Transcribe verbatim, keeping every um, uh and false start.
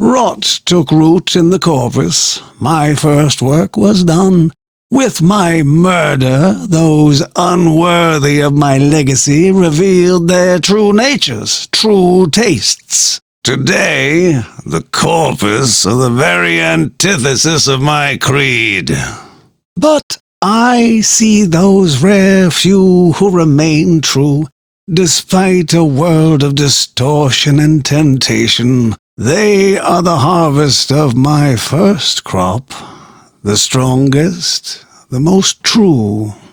Rot took root in the corpus, my first work was done. With my murder, those unworthy of my legacy revealed their true natures, true tastes. Today, the corpus are the very antithesis of my creed. But I see those rare few who remain true, despite a world of distortion and temptation. They are the harvest of my first crop, the strongest, the most true.